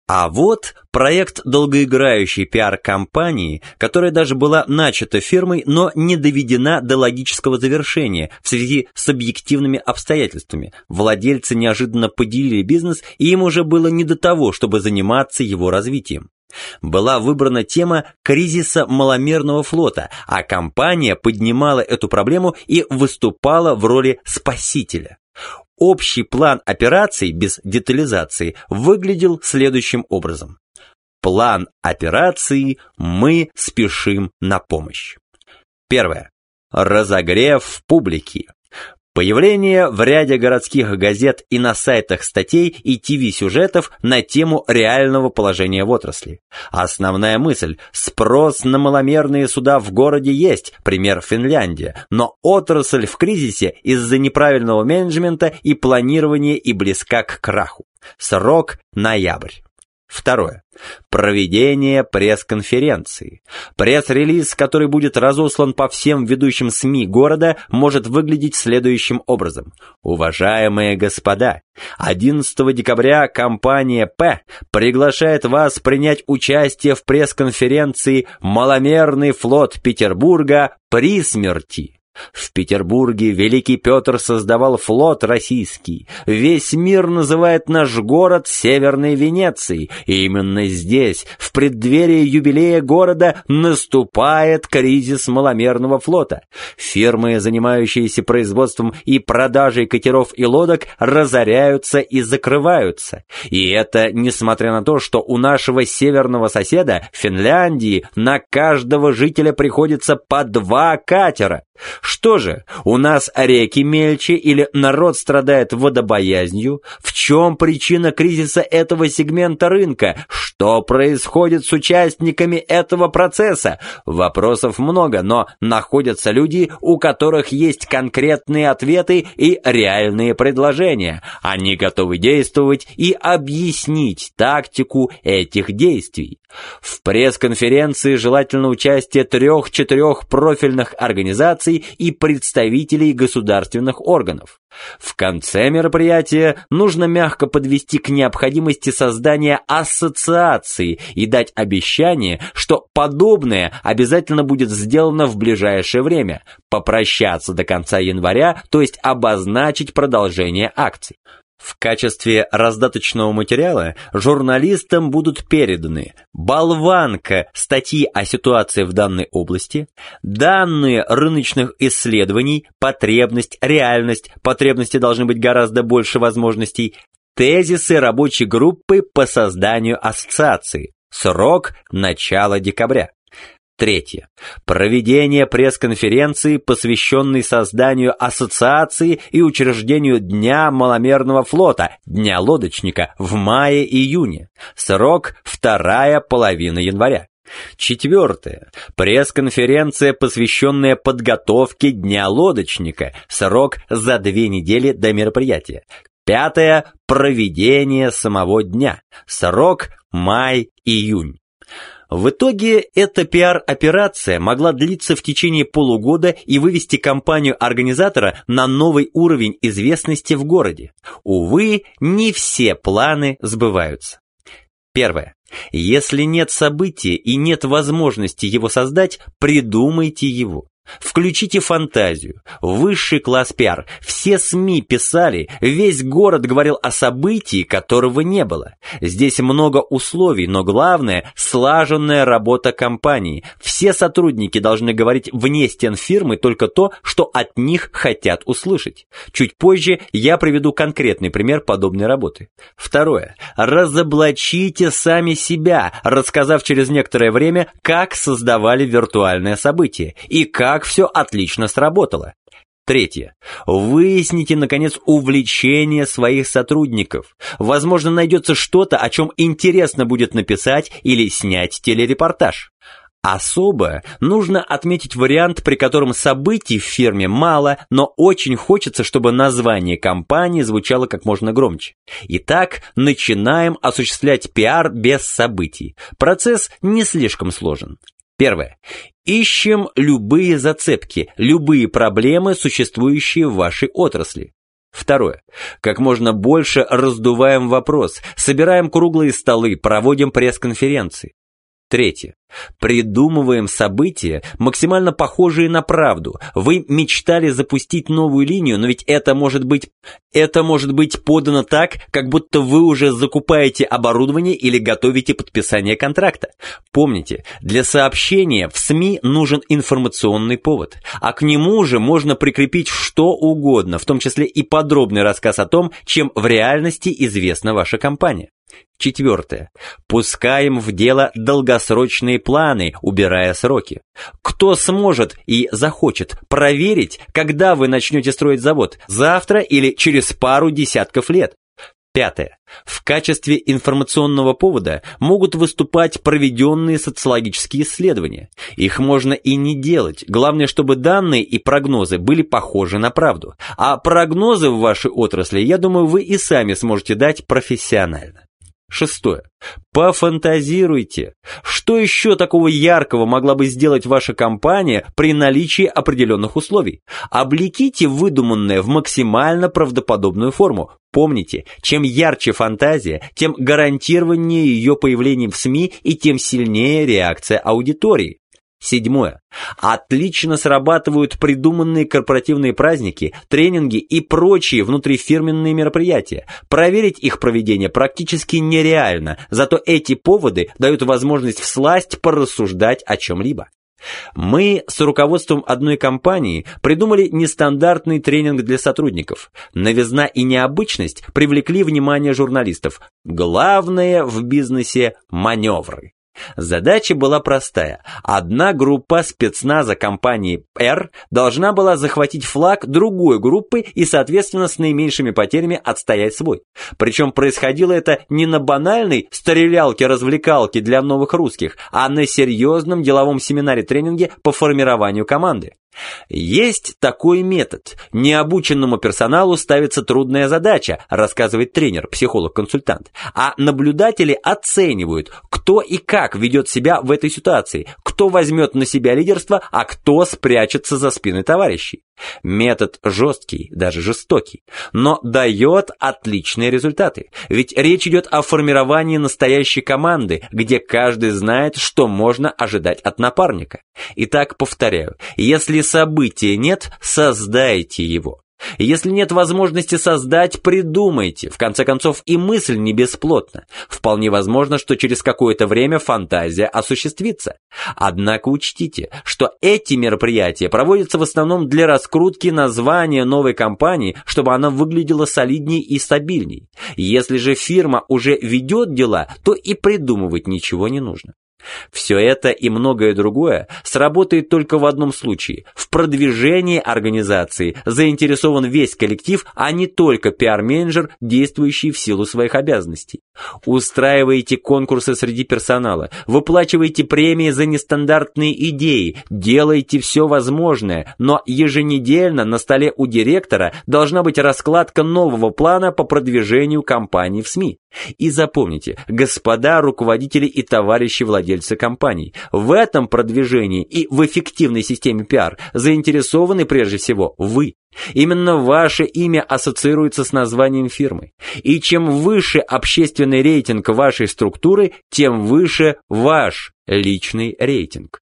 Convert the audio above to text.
А вот проект долгоиграющей пиар-кампании, которая даже была начата фирмой, но не доведена до логического завершения в связи с объективными обстоятельствами. Владельцы неожиданно поделили бизнес, и им уже было не до того, чтобы заниматься его развитием. Была выбрана тема кризиса маломерного флота, а компания поднимала эту проблему и выступала в роли спасителя. Общий план операций без детализации выглядел следующим образом. План операции «Мы спешим на помощь». Первое. Разогрев публики. Появление в ряде городских газет и на сайтах статей и ТВ-сюжетов на тему реального положения в отрасли. Основная мысль – спрос на маломерные суда в городе есть, пример Финляндия, но отрасль в кризисе из-за неправильного менеджмента и планирования и близка к краху. Срок – ноябрь. Второе. Проведение пресс-конференции. Пресс-релиз, который будет разослан по всем ведущим СМИ города, может выглядеть следующим образом. Уважаемые господа, 11 декабря компания П приглашает вас принять участие в пресс-конференции «Маломерный флот Петербурга при смерти». В Петербурге Великий Петр создавал флот российский. Весь мир называет наш город Северной Венецией. И именно здесь, в преддверии юбилея города, наступает кризис маломерного флота. Фирмы, занимающиеся производством и продажей катеров и лодок, разоряются и закрываются. И это несмотря на то, что у нашего северного соседа, Финляндии, на каждого жителя приходится по 2 катера. Что же, у нас реки мельче или народ страдает водобоязнью? В чем причина кризиса этого сегмента рынка? Что происходит с участниками этого процесса? Вопросов много, но находятся люди, у которых есть конкретные ответы и реальные предложения. Они готовы действовать и объяснить тактику этих действий. В пресс-конференции желательно участие 3-4 профильных организаций и представителей государственных органов. В конце мероприятия нужно мягко подвести к необходимости создания ассоциации и дать обещание, что подобное обязательно будет сделано в ближайшее время, попрощаться до конца января, то есть обозначить продолжение акций. В качестве раздаточного материала журналистам будут переданы болванка статьи о ситуации в данной области, данные рыночных исследований, потребность, реальность, потребности должны быть гораздо больше возможностей, тезисы рабочей группы по созданию ассоциации, срок – начало декабря. Третье. Проведение пресс-конференции, посвященной созданию ассоциации и учреждению Дня маломерного флота, Дня лодочника, в мае-июне. Срок – вторая половина января. Четвертое. Пресс-конференция, посвященная подготовке Дня лодочника. Срок за 2 недели до мероприятия. Пятое. Проведение самого дня. Срок – май-июнь. В итоге эта пиар-операция могла длиться в течение полугода и вывести компанию-организатора на новый уровень известности в городе. Увы, не все планы сбываются. Первое. Если нет события и нет возможности его создать, придумайте его. Включите фантазию. Высший класс пиар. Все СМИ писали, весь город говорил о событии, которого не было. Здесь много условий, но главное – слаженная работа компании. Все сотрудники должны говорить вне стен фирмы только то, что от них хотят услышать. Чуть позже я приведу конкретный пример подобной работы. Второе. Разоблачите сами себя, рассказав через некоторое время, как создавали виртуальное событие и как все отлично сработало. Третье. Выясните, наконец, увлечение своих сотрудников. Возможно, найдется что-то, о чем интересно будет написать или снять телерепортаж. Особо нужно отметить вариант, при котором событий в фирме мало, но очень хочется, чтобы название компании звучало как можно громче. Итак, начинаем осуществлять пиар без событий. Процесс не слишком сложен. Первое. Ищем любые зацепки, любые проблемы, существующие в вашей отрасли. Второе. Как можно больше раздуваем вопрос, собираем круглые столы, проводим пресс-конференции. Третье. Придумываем события, максимально похожие на правду. Вы мечтали запустить новую линию, но ведь это может быть подано так, как будто вы уже закупаете оборудование или готовите подписание контракта. Помните, для сообщения в СМИ нужен информационный повод, а к нему же можно прикрепить что угодно, в том числе и подробный рассказ о том, чем в реальности известна ваша компания. Четвертое. Пускаем в дело долгосрочные планы, убирая сроки. Кто сможет и захочет проверить, когда вы начнете строить завод? Завтра или через пару десятков лет? Пятое. В качестве информационного повода могут выступать проведенные социологические исследования. Их можно и не делать. Главное, чтобы данные и прогнозы были похожи на правду. А прогнозы в вашей отрасли, я думаю, вы и сами сможете дать профессионально. Шестое. Пофантазируйте. Что еще такого яркого могла бы сделать ваша компания при наличии определенных условий? Облеките выдуманное в максимально правдоподобную форму. Помните, чем ярче фантазия, тем гарантированнее ее появлением в СМИ и тем сильнее реакция аудитории. Седьмое. Отлично срабатывают придуманные корпоративные праздники, тренинги и прочие внутрифирменные мероприятия. Проверить их проведение практически нереально, зато эти поводы дают возможность всласть порассуждать о чем-либо. Мы с руководством одной компании придумали нестандартный тренинг для сотрудников. Новизна и необычность привлекли внимание журналистов. Главное в бизнесе – маневры. Задача была простая. Одна группа спецназа компании R должна была захватить флаг другой группы и, соответственно, с наименьшими потерями отстоять свой. Причем происходило это не на банальной стрелялке-развлекалке для новых русских, а на серьезном деловом семинаре-тренинге по формированию команды. Есть такой метод. Необученному персоналу ставится трудная задача, рассказывает тренер, психолог-консультант, а наблюдатели оценивают, кто и как ведет себя в этой ситуации, кто возьмет на себя лидерство, а кто спрячется за спиной товарищей. Метод жесткий, даже жестокий, но дает отличные результаты. Ведь речь идет о формировании настоящей команды, где каждый знает, что можно ожидать от напарника. Итак, повторяю, если события нет, создайте его. Если нет возможности создать, придумайте. В конце концов, и мысль не бесплотна. Вполне возможно, что через какое-то время фантазия осуществится. Однако учтите, что эти мероприятия проводятся в основном для раскрутки названия новой компании, чтобы она выглядела солидней и стабильней. Если же фирма уже ведет дела, то и придумывать ничего не нужно. Все это и многое другое сработает только в одном случае. В продвижении организации заинтересован весь коллектив, а не только пиар-менеджер, действующий в силу своих обязанностей. Устраивайте конкурсы среди персонала, выплачивайте премии за нестандартные идеи, делайте все возможное, но еженедельно на столе у директора должна быть раскладка нового плана по продвижению компании в СМИ. И запомните, господа руководители и товарищи владельцы компаний, в этом продвижении и в эффективной системе пиар заинтересованы прежде всего вы. Именно ваше имя ассоциируется с названием фирмы. И чем выше общественный рейтинг вашей структуры, тем выше ваш личный рейтинг.